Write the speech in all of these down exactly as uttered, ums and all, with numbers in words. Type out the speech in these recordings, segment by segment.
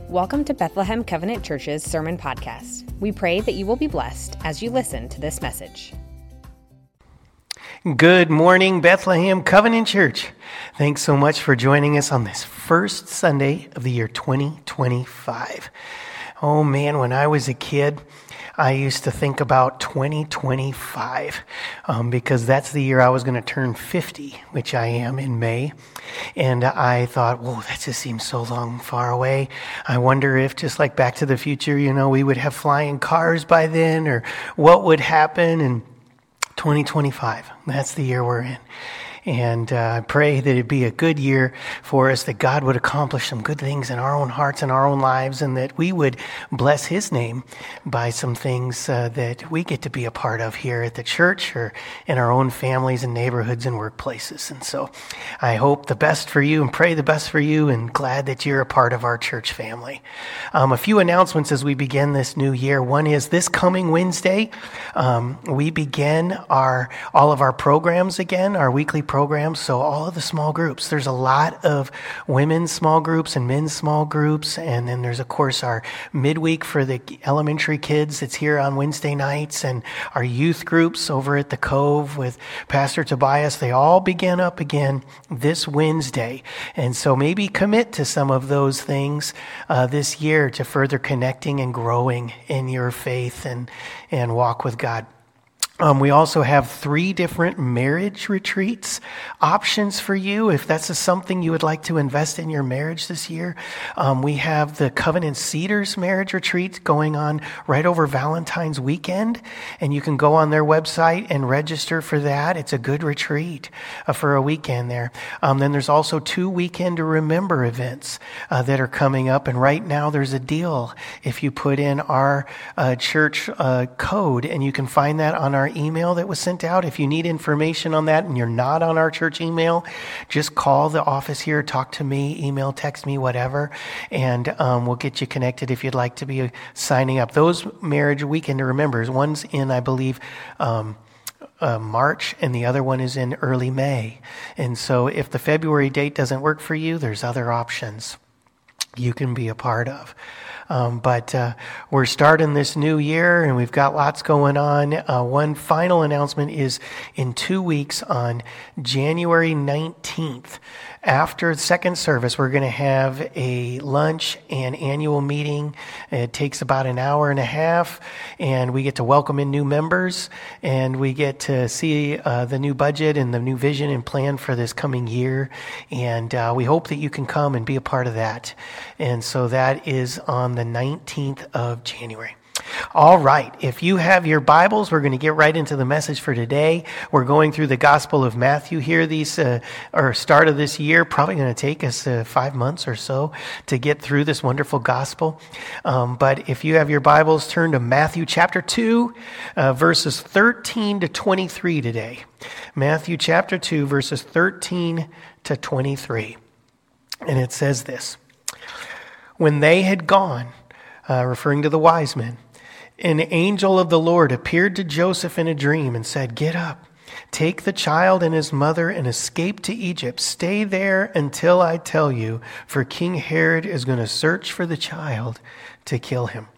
Welcome to Bethlehem Covenant Church's Sermon Podcast. We pray that you will be blessed as you listen to this message. Good morning, Bethlehem Covenant Church. Thanks so much for joining us on this first Sunday of the year twenty twenty-five. Oh man, when I was a kid, I used to think about twenty twenty-five um, because that's the year I was going to turn fifty, which I am in May. And I thought, whoa, that just seems so long, far away. I wonder if, just like Back to the Future, you know, we would have flying cars by then, or what would happen. And twenty twenty-five, that's the year we're in. And uh, I pray that it'd be a good year for us, that God would accomplish some good things in our own hearts and our own lives, and that we would bless His name by some things uh, that we get to be a part of here at the church or in our own families and neighborhoods and workplaces. And so I hope the best for you and pray the best for you, and glad that you're a part of our church family. Um, a few announcements as we begin this new year. One is this coming Wednesday, um, we begin our all of our programs again, our weekly programs. Programs, so all of the small groups. There's a lot of women's small groups and men's small groups, and then there's, of course, our midweek for the elementary kids that's here on Wednesday nights, and our youth groups over at the Cove with Pastor Tobias. They all begin up again this Wednesday, and so maybe commit to some of those things uh, this year to further connecting and growing in your faith and, and walk with God. Um, we also have three different marriage retreats options for you if that's a, something you would like to invest in your marriage this year. Um, we have the Covenant Cedars marriage retreat going on right over Valentine's weekend, and you can go on their website and register for that. It's a good retreat uh, for a weekend there. Um, then there's also two Weekend to Remember events uh, that are coming up, and right now there's a deal if you put in our uh, church uh, code, and you can find that on our email that was sent out. If you need information on that and you're not on our church email, just call the office here, talk to me, email, text me, whatever, and um, we'll get you connected if you'd like to be signing up. Those marriage weekend to remembers, one's in, I believe, um, Uh, March, and the other one is in early May. And so if the February date doesn't work for you, there's other options you can be a part of. Um, but uh, we're starting this new year, and we've got lots going on. Uh, one final announcement is in two weeks on January nineteenth. After the second service, we're going to have a lunch and annual meeting. It takes about an hour and a half, and we get to welcome in new members, and we get to see uh, the new budget and the new vision and plan for this coming year. And uh, we hope that you can come and be a part of that. And so that is on the nineteenth of January. All right, if you have your Bibles, we're going to get right into the message for today. We're going through the Gospel of Matthew here, these uh, or start of this year. Probably going to take us uh, five months or so to get through this wonderful gospel. Um, but if you have your Bibles, turn to Matthew chapter two, uh, verses thirteen to twenty-three today. Matthew chapter two, verses thirteen to twenty-three. And it says this: When they had gone, uh, referring to the wise men, an angel of the Lord appeared to Joseph in a dream and said, "Get up, take the child and his mother and escape to Egypt. Stay there until I tell you, for King Herod is going to search for the child to kill him."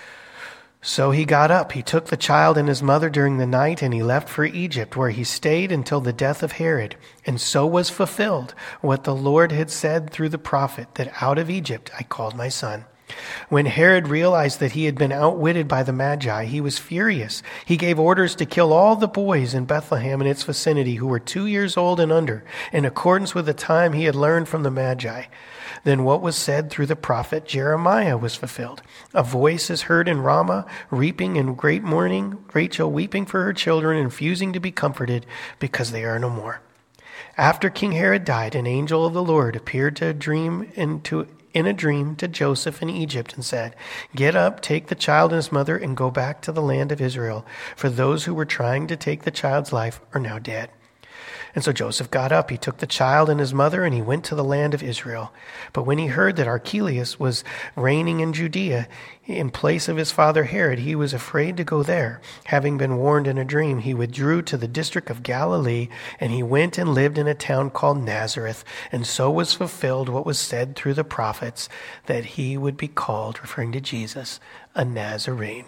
So he got up, he took the child and his mother during the night, and he left for Egypt, where he stayed until the death of Herod. And so was fulfilled what the Lord had said through the prophet, that out of Egypt I called my son. When Herod realized that he had been outwitted by the Magi, he was furious. He gave orders to kill all the boys in Bethlehem and its vicinity who were two years old and under, in accordance with the time he had learned from the Magi. Then what was said through the prophet Jeremiah was fulfilled. A voice is heard in Ramah, reaping in great mourning, Rachel weeping for her children and refusing to be comforted because they are no more. After King Herod died, an angel of the Lord appeared to a dream into in a dream to Joseph in Egypt and said, "Get up, take the child and his mother, and go back to the land of Israel, for those who were trying to take the child's life are now dead." And so Joseph got up, he took the child and his mother, and he went to the land of Israel. But when he heard that Archelaus was reigning in Judea in place of his father Herod, he was afraid to go there. Having been warned in a dream, he withdrew to the district of Galilee, and he went and lived in a town called Nazareth. And so was fulfilled what was said through the prophets, that he would be called, referring to Jesus, a Nazarene.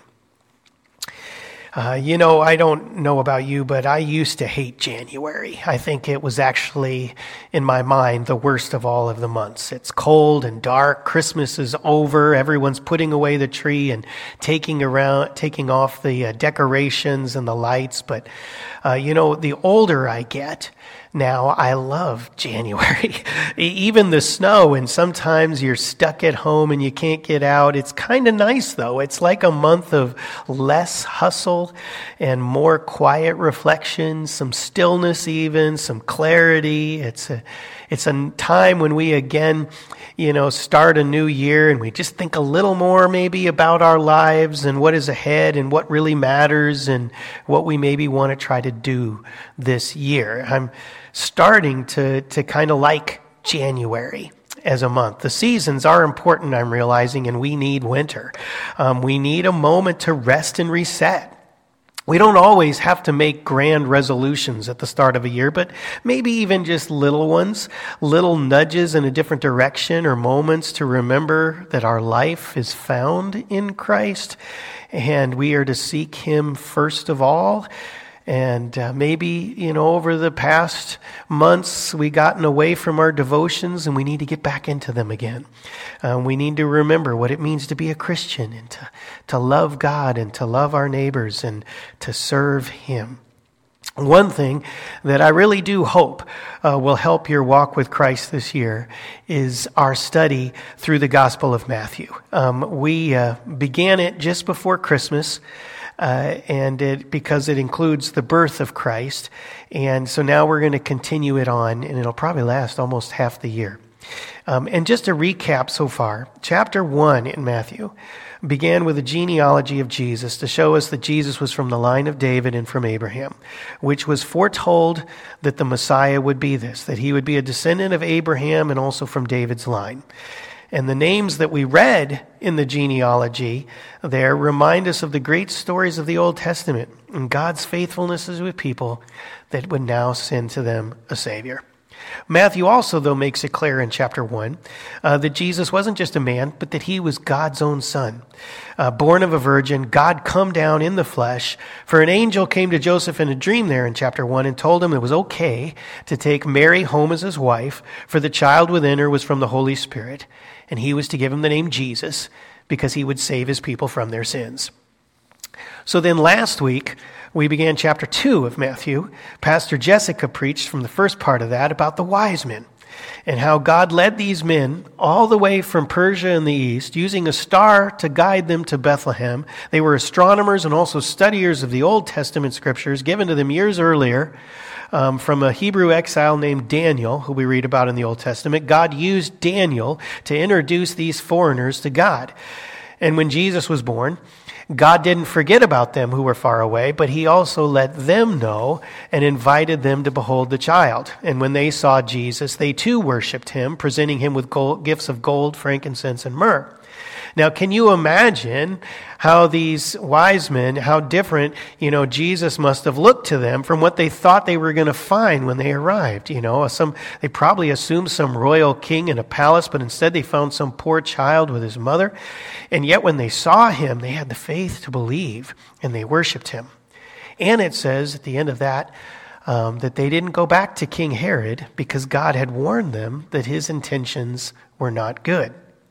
Uh, you know, I don't know about you, but I used to hate January. I think it was actually, in my mind, the worst of all of the months. It's cold and dark. Christmas is over. Everyone's putting away the tree and taking around, taking off the uh, decorations and the lights. But, uh, you know, the older I get, now I love January. Even the snow, and sometimes you're stuck at home and you can't get out. It's kind of nice, though. It's like a month of less hustle and more quiet reflection, some stillness even, some clarity. It's a, it's a time when we again, you know, start a new year and we just think a little more maybe about our lives and what is ahead and what really matters and what we maybe want to try to do this year. I'm starting to, to kind of like January as a month. The seasons are important, I'm realizing, and we need winter. Um, we need a moment to rest and reset. We don't always have to make grand resolutions at the start of a year, but maybe even just little ones, little nudges in a different direction or moments to remember that our life is found in Christ and we are to seek Him first of all. And uh, maybe, you know, over the past months, we gotten away from our devotions and we need to get back into them again. Um, we need to remember what it means to be a Christian and to, to love God and to love our neighbors and to serve Him. One thing that I really do hope uh, will help your walk with Christ this year is our study through the Gospel of Matthew. Um, we uh, began it just before Christmas. Uh, and it, because it includes the birth of Christ. And so now we're going to continue it on, and it'll probably last almost half the year. Um, and just to recap so far, chapter one in Matthew began with a genealogy of Jesus to show us that Jesus was from the line of David and from Abraham, which was foretold that the Messiah would be this, that he would be a descendant of Abraham and also from David's line. And the names that we read in the genealogy there remind us of the great stories of the Old Testament and God's faithfulness with people that would now send to them a Savior. Matthew also, though, makes it clear in chapter one uh, that Jesus wasn't just a man, but that he was God's own son. Uh, born of a virgin, God come down in the flesh. For an angel came to Joseph in a dream there in chapter one and told him it was okay to take Mary home as his wife, for the child within her was from the Holy Spirit. And he was to give him the name Jesus because he would save his people from their sins. So then last week, we began chapter two of Matthew. Pastor Jessica preached from the first part of that about the wise men and how God led these men all the way from Persia in the east, using a star to guide them to Bethlehem. They were astronomers and also studiers of the Old Testament scriptures given to them years earlier. Um, from a Hebrew exile named Daniel, who we read about in the Old Testament. God used Daniel to introduce these foreigners to God. And when Jesus was born, God didn't forget about them who were far away, but he also let them know and invited them to behold the child. And when they saw Jesus, they too worshiped him, presenting him with gold, gifts of gold, frankincense, and myrrh. Now, can you imagine how these wise men, how different, you know, Jesus must have looked to them from what they thought they were going to find when they arrived? You know, some they probably assumed some royal king in a palace, but instead they found some poor child with his mother. And yet when they saw him, they had the faith to believe, and they worshiped him. And it says at the end of that, um, that they didn't go back to King Herod because God had warned them that his intentions were not good.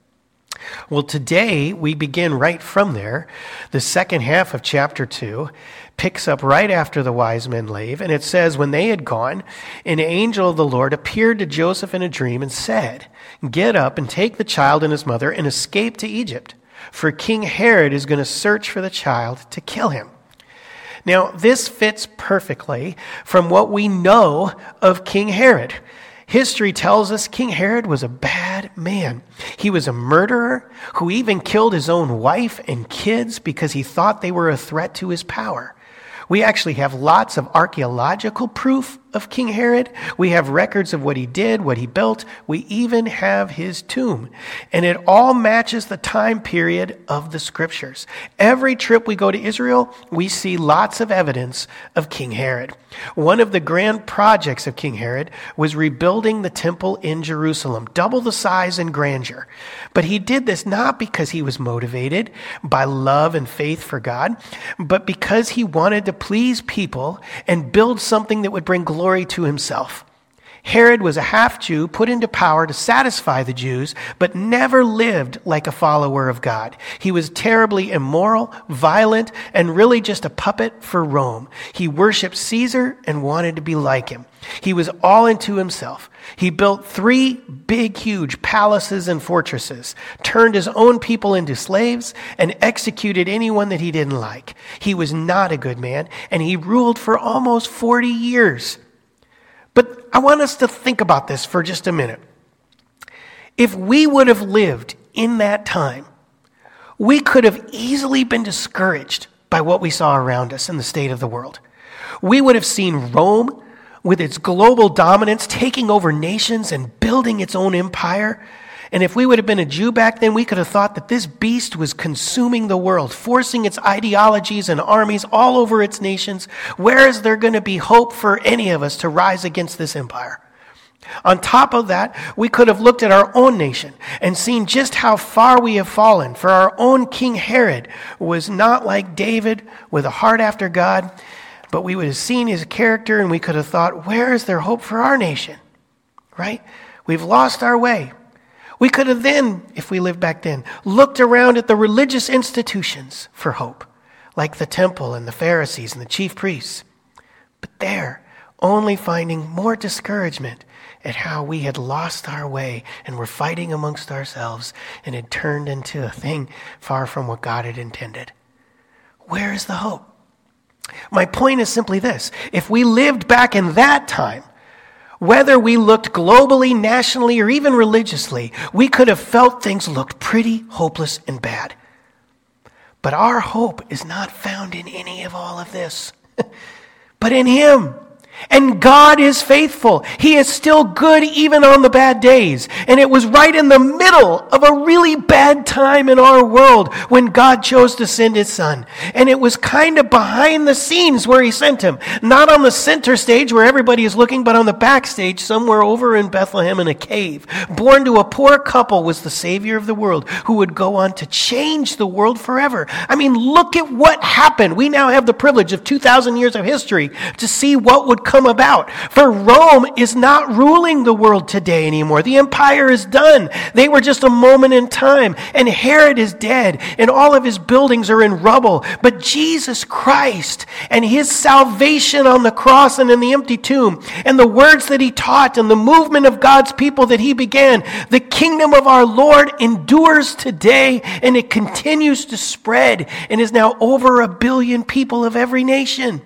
Well, today we begin right from there. The second half of chapter two picks up right after the wise men leave, and it says, when they had gone, an angel of the Lord appeared to Joseph in a dream and said, "Get up and take the child and his mother and escape to Egypt, for King Herod is going to search for the child to kill him." Now, this fits perfectly from what we know of King Herod. History tells us King Herod was a bad man. He was a murderer who even killed his own wife and kids because he thought they were a threat to his power. We actually have lots of archaeological proof of King Herod. We have records of what he did, what he built. We even have his tomb. And it all matches the time period of the scriptures. Every trip we go to Israel, we see lots of evidence of King Herod. One of the grand projects of King Herod was rebuilding the temple in Jerusalem, double the size and grandeur. But he did this not because he was motivated by love and faith for God, but because he wanted to please people and build something that would bring glory to himself. Herod was a half-Jew put into power to satisfy the Jews, but never lived like a follower of God. He was terribly immoral, violent, and really just a puppet for Rome. He worshiped Caesar and wanted to be like him. He was all into himself. He built three big, huge palaces and fortresses, turned his own people into slaves, and executed anyone that he didn't like. He was not a good man, and he ruled for almost forty years. But I want us to think about this for just a minute. If we would have lived in that time, we could have easily been discouraged by what we saw around us in the state of the world. We would have seen Rome with its global dominance taking over nations and building its own empire. And if we would have been a Jew back then, we could have thought that this beast was consuming the world, forcing its ideologies and armies all over its nations. Where is there going to be hope for any of us to rise against this empire? On top of that, we could have looked at our own nation and seen just how far we have fallen. For our own King Herod was not like David with a heart after God, but we would have seen his character and we could have thought, where is there hope for our nation? Right? We've lost our way. We could have then, if we lived back then, looked around at the religious institutions for hope, like the temple and the Pharisees and the chief priests. But there, only finding more discouragement at how we had lost our way and were fighting amongst ourselves and had turned into a thing far from what God had intended. Where is the hope? My point is simply this. If we lived back in that time, whether we looked globally, nationally, or even religiously, we could have felt things looked pretty hopeless and bad. But our hope is not found in any of all of this, but in Him. And God is faithful. He is still good even on the bad days. And it was right in the middle of a really bad time in our world when God chose to send His Son. And it was kind of behind the scenes where He sent Him. Not on the center stage where everybody is looking, but on the backstage somewhere over in Bethlehem in a cave. Born to a poor couple was the Savior of the world who would go on to change the world forever. I mean, look at what happened. We now have the privilege of two thousand years of history to see what would come about. For Rome is not ruling the world today anymore. The empire is done. They were just a moment in time. And Herod is dead. And all of his buildings are in rubble. But Jesus Christ and His salvation on the cross and in the empty tomb and the words that He taught and the movement of God's people that He began, the kingdom of our Lord endures today and it continues to spread and is now over a billion people of every nation.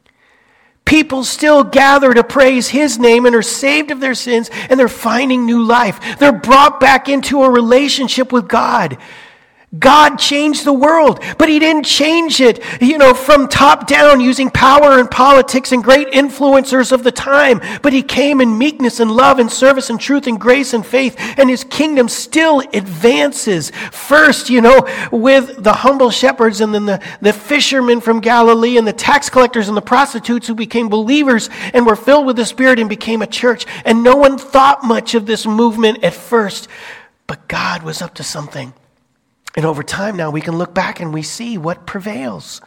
People still gather to praise His name and are saved of their sins and they're finding new life. They're brought back into a relationship with God. God changed the world, but He didn't change it, you know, from top down using power and politics and great influencers of the time. But He came in meekness and love and service and truth and grace and faith, and His kingdom still advances. First, you know, with the humble shepherds and then the, the fishermen from Galilee and the tax collectors and the prostitutes who became believers and were filled with the Spirit and became a church. And no one thought much of this movement at first, but God was up to something. And over time now we can look back and we see what prevails.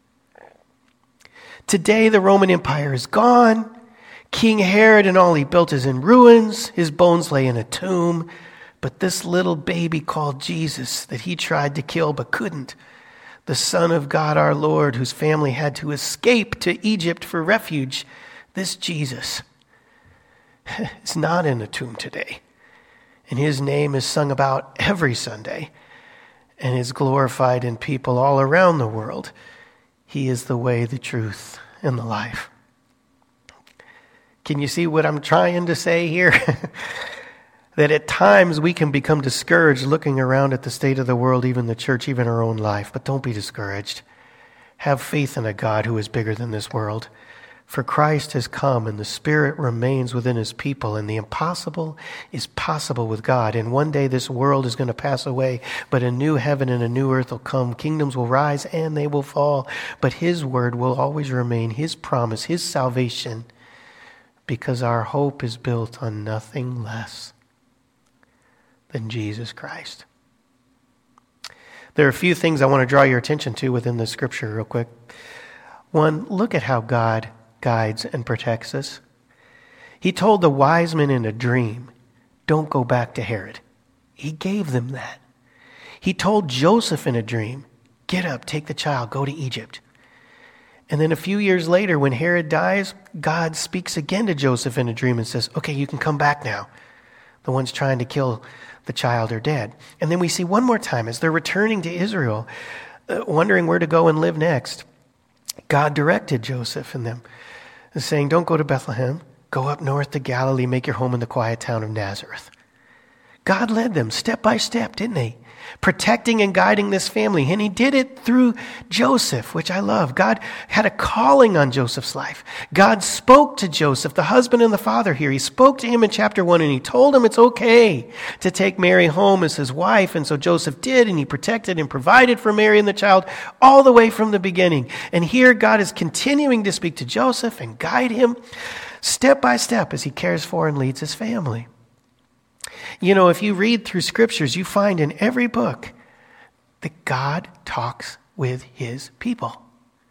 Today the Roman Empire is gone. King Herod and all he built is in ruins. His bones lay in a tomb. But this little baby called Jesus that he tried to kill but couldn't, the Son of God our Lord, whose family had to escape to Egypt for refuge, this Jesus is not in a tomb today. And His name is sung about every Sunday and is glorified in people all around the world. He is the way, the truth, and the life. Can you see what I'm trying to say here? That at times we can become discouraged looking around at the state of the world, even the church, even our own life. But don't be discouraged. Have faith in a God who is bigger than this world. For Christ has come and the Spirit remains within his people, and the impossible is possible with God. And one day this world is going to pass away, but a new heaven and a new earth will come. Kingdoms will rise and they will fall, but his word will always remain, his promise, his salvation, because our hope is built on nothing less than Jesus Christ. There are a few things I want to draw your attention to within the scripture real quick. One, look at how God guides and protects us. He told the wise men in a dream, don't go back to Herod. He gave them that. He told Joseph in a dream, get up, take the child, go to Egypt. And then a few years later, when Herod dies, God speaks again to Joseph in a dream and says, okay, you can come back now. The ones trying to kill the child are dead. And then we see one more time as they're returning to Israel, uh, wondering where to go and live next. God directed Joseph and them, saying, don't go to Bethlehem. Go up north to Galilee, make your home in the quiet town of Nazareth. God led them step by step, didn't he? Protecting and guiding this family. And he did it through Joseph, which I love. God had a calling on Joseph's life. God spoke to Joseph, the husband and the father here. He spoke to him in chapter one, and he told him it's okay to take Mary home as his wife. And so Joseph did, and he protected and provided for Mary and the child all the way from the beginning. And here God is continuing to speak to Joseph and guide him step by step as he cares for and leads his family. You know, if you read through scriptures, you find in every book that God talks with his people.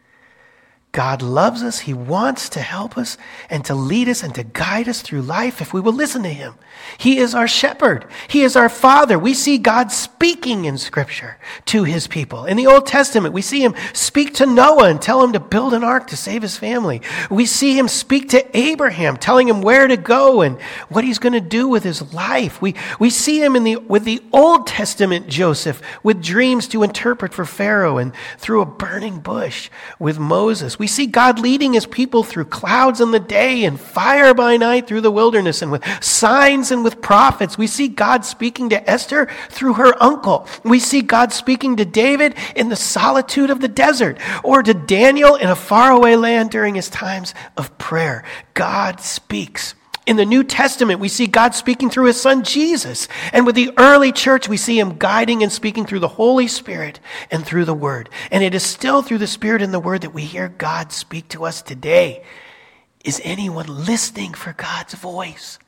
God loves us. He wants to help us and to lead us and to guide us through life if we will listen to him. He is our shepherd. He is our father. We see God speaking in scripture to his people. In the Old Testament, we see him speak to Noah and tell him to build an ark to save his family. We see him speak to Abraham, telling him where to go and what he's going to do with his life. We, we see him in the, with the Old Testament Joseph with dreams to interpret for Pharaoh, and through a burning bush with Moses. We see God leading his people through clouds in the day and fire by night through the wilderness, and with signs and with prophets. We see God speaking to Esther through her uncle. We see God speaking to David in the solitude of the desert, or to Daniel in a faraway land during his times of prayer. God speaks. In the New Testament, we see God speaking through his son Jesus. And with the early church, we see him guiding and speaking through the Holy Spirit and through the Word. And it is still through the Spirit and the Word that we hear God speak to us today. Is anyone listening for God's voice?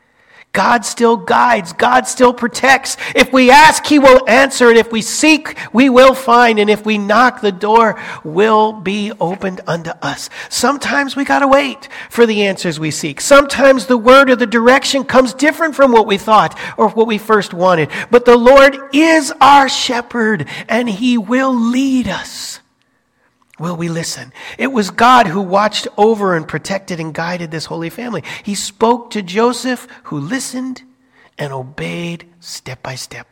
God still guides. God still protects. If we ask, he will answer. And if we seek, we will find. And if we knock, the door will be opened unto us. Sometimes we got to wait for the answers we seek. Sometimes the word or the direction comes different from what we thought or what we first wanted. But the Lord is our shepherd, and he will lead us. Will we listen? It was God who watched over and protected and guided this holy family. He spoke to Joseph, who listened and obeyed step by step.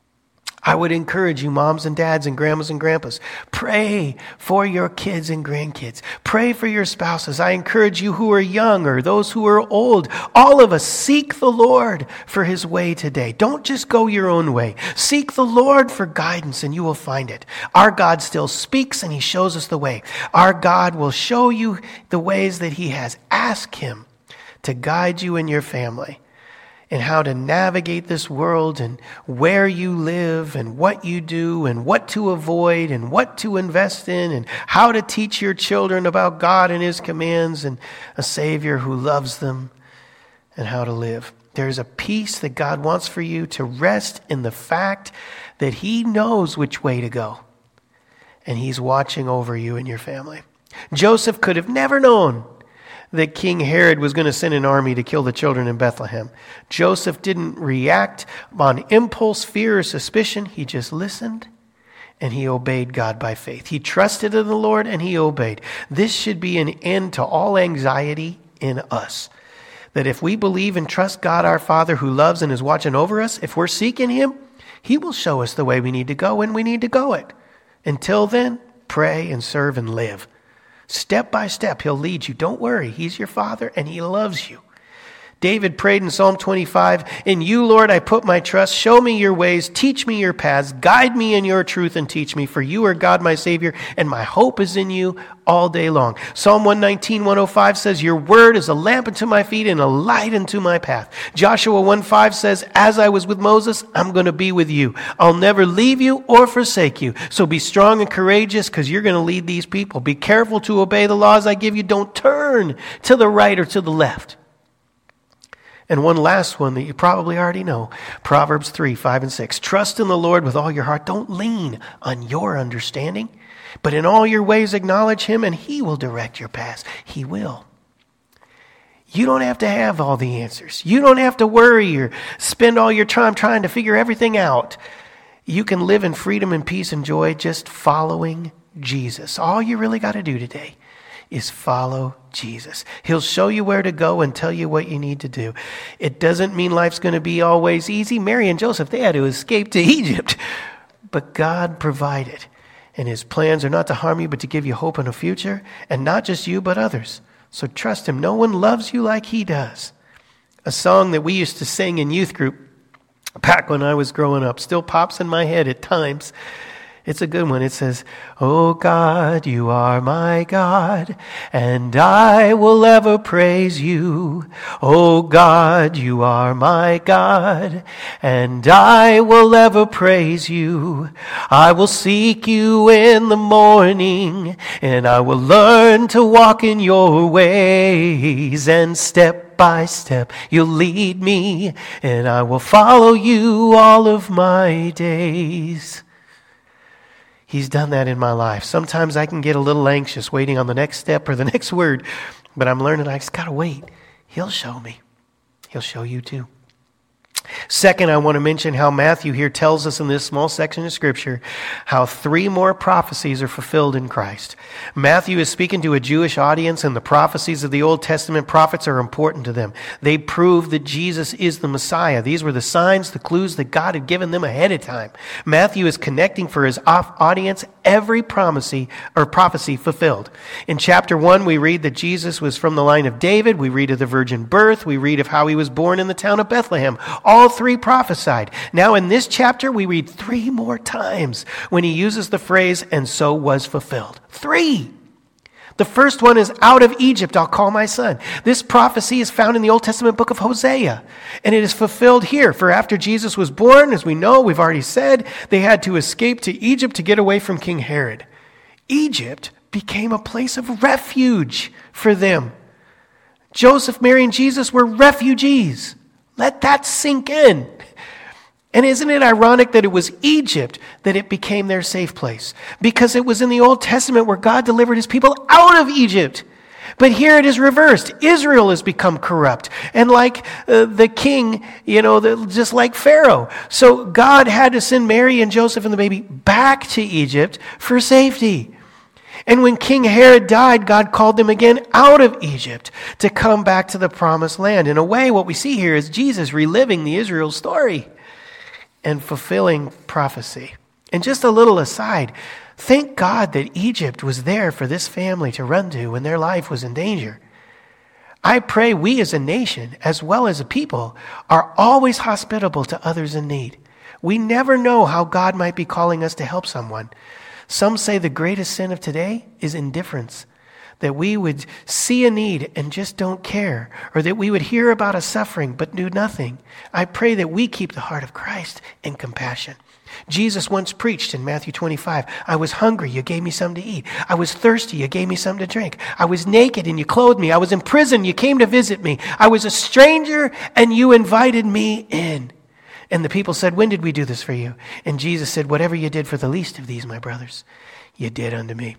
I would encourage you, moms and dads and grandmas and grandpas, pray for your kids and grandkids. Pray for your spouses. I encourage you who are young or those who are old. All of us, seek the Lord for his way today. Don't just go your own way. Seek the Lord for guidance, and you will find it. Our God still speaks, and he shows us the way. Our God will show you the ways that he has. Ask him to guide you and your family, and how to navigate this world, and where you live, and what you do, and what to avoid, and what to invest in, and how to teach your children about God and his commands, and a Savior who loves them, and how to live. There's a peace that God wants for you to rest in the fact that he knows which way to go, and he's watching over you and your family. Joseph could have never known that King Herod was going to send an army to kill the children in Bethlehem. Joseph didn't react on impulse, fear, or suspicion. He just listened, and he obeyed God by faith. He trusted in the Lord, and he obeyed. This should be an end to all anxiety in us. That if we believe and trust God our Father, who loves and is watching over us, if we're seeking him, he will show us the way we need to go when we need to go it. Until then, pray and serve and live. Step by step, he'll lead you. Don't worry. He's your Father, and he loves you. David prayed in Psalm twenty-five, "In you, Lord, I put my trust. Show me your ways, teach me your paths, guide me in your truth and teach me, for you are God, my Savior, and my hope is in you all day long." Psalm one nineteen, one oh five says, "Your word is a lamp unto my feet and a light unto my path." Joshua one five says, "As I was with Moses, I'm going to be with you. I'll never leave you or forsake you. So be strong and courageous because you're going to lead these people. Be careful to obey the laws I give you. Don't turn to the right or to the left." And one last one that you probably already know, Proverbs three, five, and six. "Trust in the Lord with all your heart. Don't lean on your understanding, but in all your ways acknowledge him, and he will direct your paths." He will. You don't have to have all the answers. You don't have to worry or spend all your time trying to figure everything out. You can live in freedom and peace and joy just following Jesus. All you really got to do today is follow Jesus. He'll show you where to go and tell you what you need to do. It doesn't mean life's going to be always easy. Mary and Joseph, they had to escape to Egypt, but God provided. And his plans are not to harm you, but to give you hope and a future, and not just you, but others. So trust him. No one loves you like he does. A song that we used to sing in youth group back when I was growing up still pops in my head at times. It's a good one. It says, "Oh God, you are my God, and I will ever praise you. Oh God, you are my God, and I will ever praise you. I will seek you in the morning, and I will learn to walk in your ways, and step by step you'll lead me, and I will follow you all of my days." He's done that in my life. Sometimes I can get a little anxious waiting on the next step or the next word, but I'm learning I just got to wait. He'll show me. He'll show you too. Second, I want to mention how Matthew here tells us in this small section of Scripture how three more prophecies are fulfilled in Christ. Matthew is speaking to a Jewish audience, and the prophecies of the Old Testament prophets are important to them. They prove that Jesus is the Messiah. These were the signs, the clues that God had given them ahead of time. Matthew is connecting for his audience every prophecy or prophecy fulfilled. In chapter one, we read that Jesus was from the line of David. We read of the virgin birth. We read of how he was born in the town of Bethlehem. All three prophesied. Now in this chapter, we read three more times when he uses the phrase, "and so was fulfilled." Three. The first one is, "Out of Egypt I'll call my son." This prophecy is found in the Old Testament book of Hosea, and it is fulfilled here. For after Jesus was born, as we know, we've already said, they had to escape to Egypt to get away from King Herod. Egypt became a place of refuge for them. Joseph, Mary, and Jesus were refugees. Let that sink in. And isn't it ironic that it was Egypt that it became their safe place? Because it was in the Old Testament where God delivered his people out of Egypt. But here it is reversed. Israel has become corrupt. And like uh, the king, you know, the, just like Pharaoh. So God had to send Mary and Joseph and the baby back to Egypt for safety. And when King Herod died, God called them again out of Egypt to come back to the promised land. In a way, what we see here is Jesus reliving the Israel story and fulfilling prophecy. And just a little aside, thank God that Egypt was there for this family to run to when their life was in danger. I pray we as a nation, as well as a people, are always hospitable to others in need. We never know how God might be calling us to help someone. Some say the greatest sin of today is indifference, that we would see a need and just don't care, or that we would hear about a suffering but do nothing. I pray that we keep the heart of Christ in compassion. Jesus once preached in Matthew twenty-five, "I was hungry, you gave me something to eat. I was thirsty, you gave me something to drink. I was naked and you clothed me. I was in prison, you came to visit me. I was a stranger and you invited me in." And the people said, "When did we do this for you?" And Jesus said, "Whatever you did for the least of these, my brothers, you did unto me."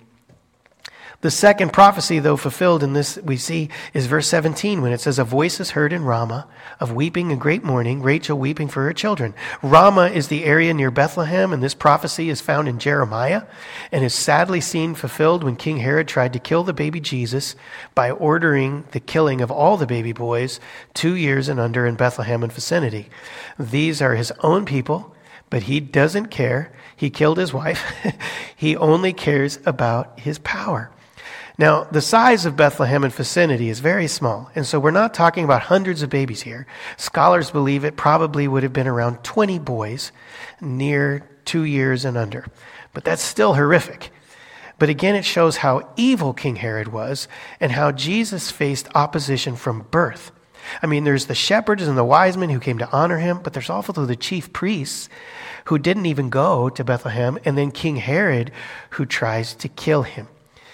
The second prophecy, though fulfilled in this, we see, is verse seventeen, when it says, "A voice is heard in Ramah, of weeping and great mourning, Rachel weeping for her children." Ramah is the area near Bethlehem, and this prophecy is found in Jeremiah, and is sadly seen fulfilled when King Herod tried to kill the baby Jesus by ordering the killing of all the baby boys two years and under in Bethlehem and vicinity. These are his own people, but he doesn't care. He killed his wife. He only cares about his power. Now, the size of Bethlehem and vicinity is very small, and so we're not talking about hundreds of babies here. Scholars believe it probably would have been around twenty boys, near two years and under. But that's still horrific. But again, it shows how evil King Herod was and how Jesus faced opposition from birth. I mean, there's the shepherds and the wise men who came to honor him, but there's also the chief priests who didn't even go to Bethlehem, and then King Herod who tries to kill him.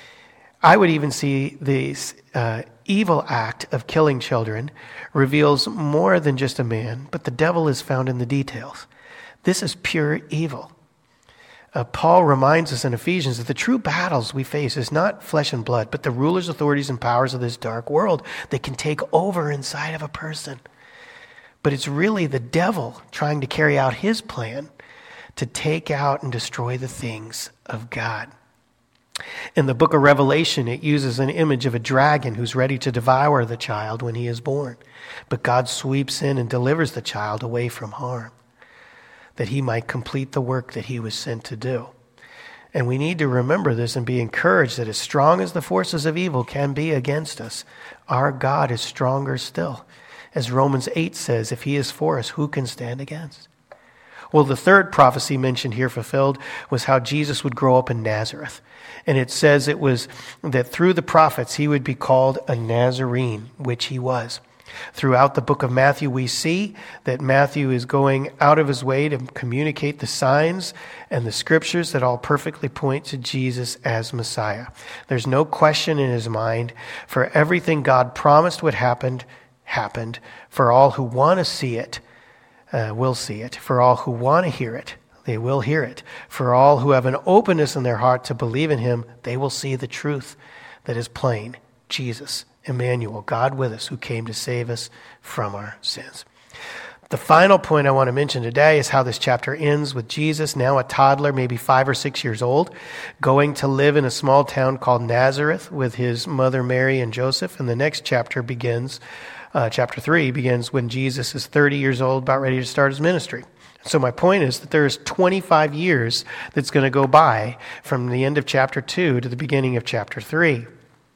I would even see this uh, evil act of killing children reveals more than just a man, but the devil is found in the details. This is pure evil. Uh, Paul reminds us in Ephesians that the true battles we face is not flesh and blood, but the rulers, authorities, and powers of this dark world that can take over inside of a person. But it's really the devil trying to carry out his plan to take out and destroy the things of God. In the book of Revelation, it uses an image of a dragon who's ready to devour the child when he is born. But God sweeps in and delivers the child away from harm, that he might complete the work that he was sent to do. And we need to remember this and be encouraged that as strong as the forces of evil can be against us, our God is stronger still. As Romans eight says, if he is for us, who can stand against? Well, the third prophecy mentioned here fulfilled was how Jesus would grow up in Nazareth. And it says it was that through the prophets he would be called a Nazarene, which he was. Throughout the book of Matthew, we see that Matthew is going out of his way to communicate the signs and the scriptures that all perfectly point to Jesus as Messiah. There's no question in his mind, for everything God promised would happen, happened. For all who want to see it, uh, will see it. For all who want to hear it, they will hear it. For all who have an openness in their heart to believe in him, they will see the truth that is plain. Jesus, Emmanuel, God with us, who came to save us from our sins. The final point I want to mention today is how this chapter ends with Jesus, now a toddler, maybe five or six years old, going to live in a small town called Nazareth with his mother Mary and Joseph. And the next chapter begins, uh, chapter three begins when Jesus is thirty years old, about ready to start his ministry. So my point is that there's twenty-five years that's going to go by from the end of chapter two to the beginning of chapter three.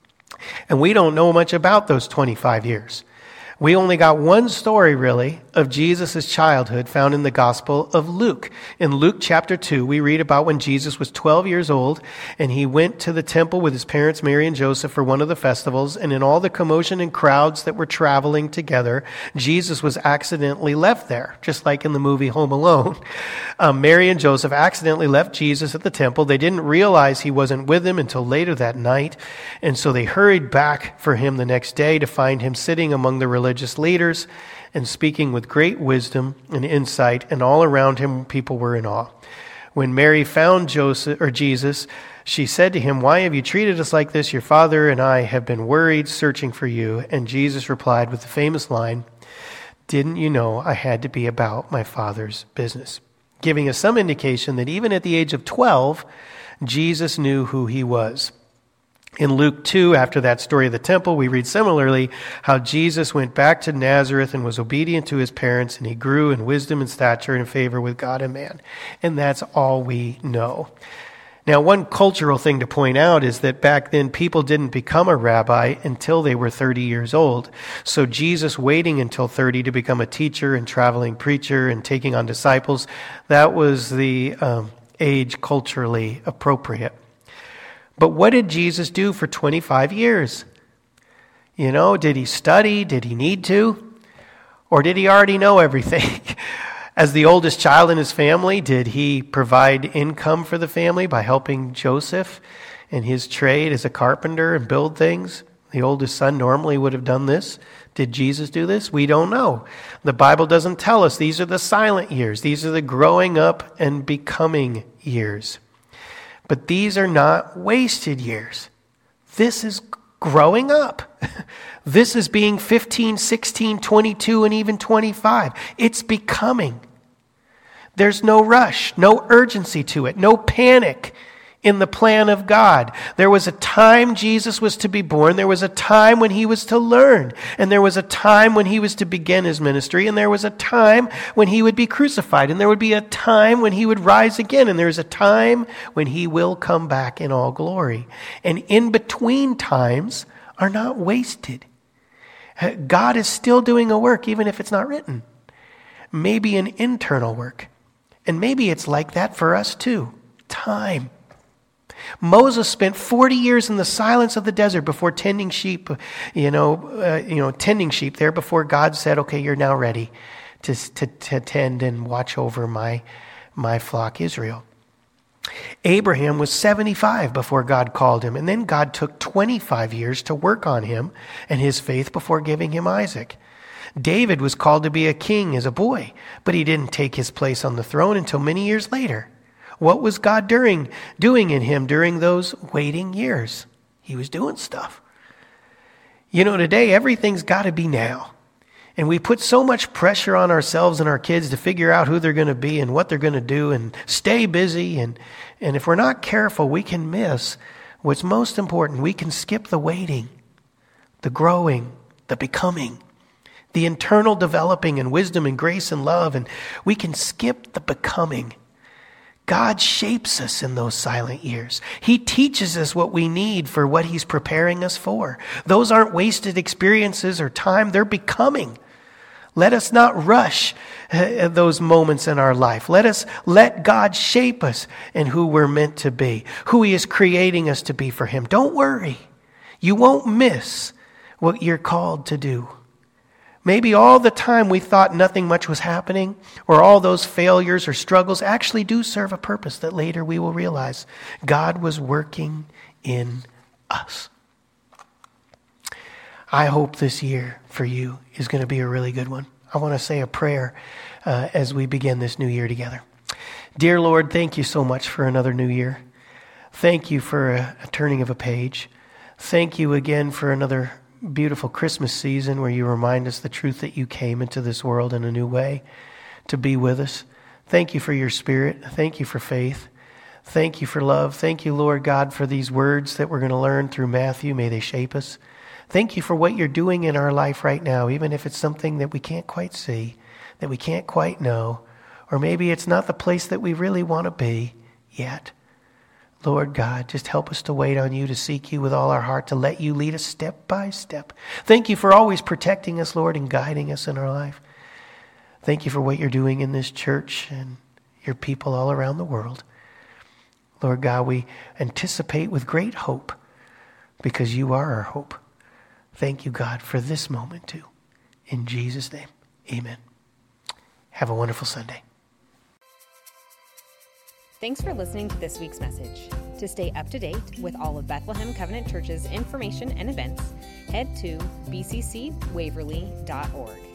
And we don't know much about those twenty-five years. We only got one story, really, of Jesus' childhood found in the Gospel of Luke. In Luke chapter two, we read about when Jesus was twelve years old, and he went to the temple with his parents, Mary and Joseph, for one of the festivals. And in all the commotion and crowds that were traveling together, Jesus was accidentally left there, just like in the movie Home Alone. Um, Mary and Joseph accidentally left Jesus at the temple. They didn't realize he wasn't with them until later that night. And so they hurried back for him the next day to find him sitting among the religious religious leaders and speaking with great wisdom and insight, and all around him people were in awe. When Mary found Joseph or Jesus, she said to him, "Why have you treated us like this? Your father and I have been worried, searching for you." And Jesus replied with the famous line, "Didn't you know I had to be about my Father's business?" Giving us some indication that even at the age of twelve, Jesus knew who he was. In Luke two, after that story of the temple, we read similarly how Jesus went back to Nazareth and was obedient to his parents, and he grew in wisdom and stature and favor with God and man. And that's all we know. Now, one cultural thing to point out is that back then people didn't become a rabbi until they were thirty years old. So Jesus waiting until thirty to become a teacher and traveling preacher and taking on disciples, that was the um, age culturally appropriate. But what did Jesus do for twenty-five years? You know, did he study? Did he need to? Or did he already know everything? As the oldest child in his family, did he provide income for the family by helping Joseph in his trade as a carpenter and build things? The oldest son normally would have done this. Did Jesus do this? We don't know. The Bible doesn't tell us. These are the silent years. These are the growing up and becoming years. But these are not wasted years. This is growing up. This is being fifteen, sixteen, twenty-two, and even twenty-five. It's becoming. There's no rush, no urgency to it, no panic in the plan of God. There was a time Jesus was to be born. There was a time when he was to learn. And there was a time when he was to begin his ministry. And there was a time when he would be crucified. And there would be a time when he would rise again. And there's a time when he will come back in all glory. And in between times are not wasted. God is still doing a work, even if it's not written. Maybe an internal work. And maybe it's like that for us too. Time. Moses spent forty years in the silence of the desert before tending sheep, you know, uh, you know, tending sheep there before God said, okay, you're now ready to, to, to tend and watch over my, my flock Israel. Abraham was seventy-five before God called him, and then God took twenty-five years to work on him and his faith before giving him Isaac. David was called to be a king as a boy, but he didn't take his place on the throne until many years later. What was God doing, doing in him during those waiting years? He was doing stuff. You know, today everything's got to be now. And we put so much pressure on ourselves and our kids to figure out who they're going to be and what they're going to do and stay busy. And, and if we're not careful, we can miss what's most important. We can skip the waiting, the growing, the becoming, the internal developing and wisdom and grace and love. And we can skip the becoming. God shapes us in those silent years. He teaches us what we need for what he's preparing us for. Those aren't wasted experiences or time. They're becoming. Let us not rush those moments in our life. Let us let God shape us in who we're meant to be, who he is creating us to be for him. Don't worry. You won't miss what you're called to do. Maybe all the time we thought nothing much was happening, or all those failures or struggles actually do serve a purpose that later we will realize God was working in us. I hope this year for you is going to be a really good one. I want to say a prayer uh, as we begin this new year together. Dear Lord, thank you so much for another new year. Thank you for a, a turning of a page. Thank you again for another beautiful Christmas season where you remind us the truth that you came into this world in a new way to be with us. Thank you for your Spirit. Thank you for faith. Thank you for love. Thank you, Lord God, for these words that we're going to learn through Matthew. May they shape us. Thank you for what you're doing in our life right now, even if it's something that we can't quite see, that we can't quite know, or maybe it's not the place that we really want to be yet. Lord God, just help us to wait on you, to seek you with all our heart, to let you lead us step by step. Thank you for always protecting us, Lord, and guiding us in our life. Thank you for what you're doing in this church and your people all around the world. Lord God, we anticipate with great hope because you are our hope. Thank you, God, for this moment too. In Jesus' name, amen. Have a wonderful Sunday. Thanks for listening to this week's message. To stay up to date with all of Bethlehem Covenant Church's information and events, head to b c c waverly dot org.